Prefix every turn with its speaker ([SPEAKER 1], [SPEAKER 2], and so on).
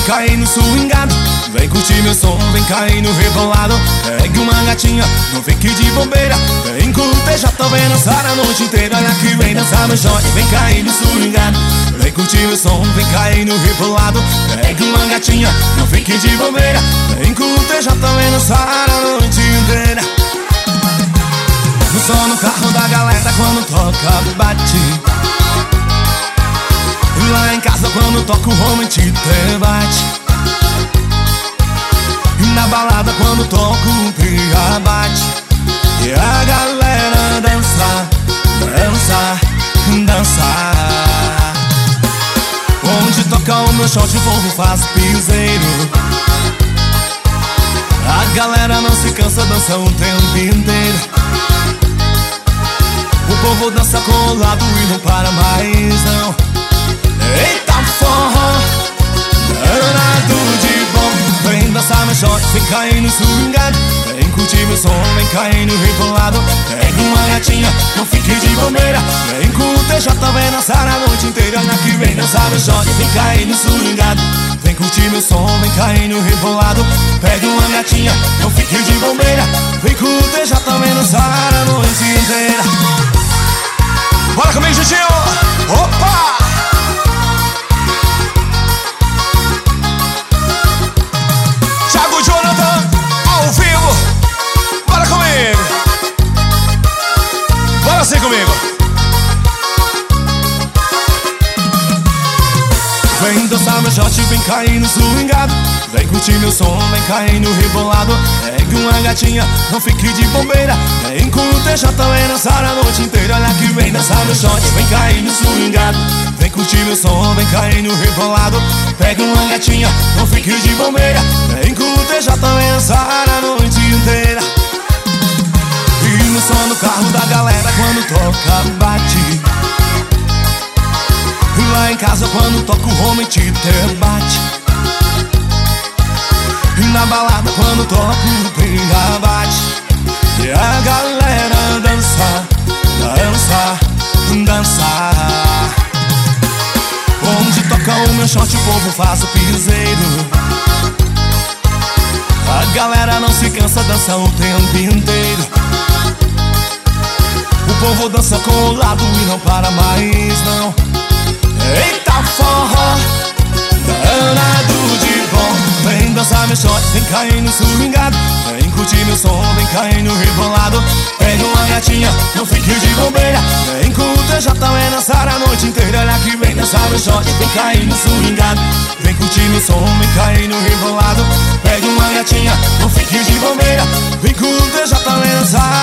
[SPEAKER 1] cair no swingado. Vem curtir meu som, vem cair no rebolado. Pegue uma gatinha, não fique de bobeira. Vem curtir, já tô vendo dançar a noite inteira. Olha que vem dançar meu shot, vem cair no swingado. Vem curtir meu som, vem cair no rebolado. Pegue uma gatinha, não fique de bobeira. Vem curtir, já tô vendo dançar a noite inteira. No som no carro da galera quando toca bate. Lá em casa quando toco o home te bate. E na balada quando toco o pia bate. E a galera dança, dança, dança. Onde toca o meu shot o povo faz piseiro. A galera não se cansa, dança o tempo inteiro. O povo dança colado e não para mais não. Eita forró, danado de bom. Vem dançar meu shot, vem cair no swingado. Vem curtir meu som, vem cair no rebolado. Pega uma gatinha, não fique de bobeira. Vem curtir, já tô vendo dançar a noite inteira. Olha que vem dançar meu shot, vem cair no swingado. Vem curtir meu som, vem cair no rebolado. Pega uma gatinha, não fique de bobeira. Vem curtir, já tô vendo dançar a noite inteira. Bora comigo, Jutinho! Opa! Thiago Jonathan, ao vivo. Bora comigo. Bora assim comigo. Vem dançar meu shot, vem cair no swingado. Vem curtir meu som, vem cair no rebolado. Pegue uma gatinha, não fique de bobeira. Vem curtir, já tô vendo dançar a noite inteira. Olha que vem dançar meu shot, vem cair no swingado. Vem curtir meu som, vem cair no rebolado. Pega uma gatinha, não fique de bobeira. Vem curtir, já tô vendo dançar a noite inteira. E no som do carro da galera quando toca bate. E lá em casa quando toco o home te bate. E na balada quando toco o pinga bate. E a galera dança, dança, dança. Onde toca o meu shot o povo faz o piseiro. A galera não se cansa, dança o tempo inteiro. O povo dança colado e não para mais não. Eita forró, danado de bom. Vem dançar meu shot, vem cair no swingado. Vem curtir meu som, vem cair no rebolado. Pega uma gatinha, não fique de bobeira. Vem curtir, já tá vendo dançar a noite inteira. Olha que vem dançar meu shot, vem cair no swingado. Vem curtir meu som, vem cair no rebolado. Pega uma gatinha, não fique de bobeira. Vem curtir, já tá vendo dançar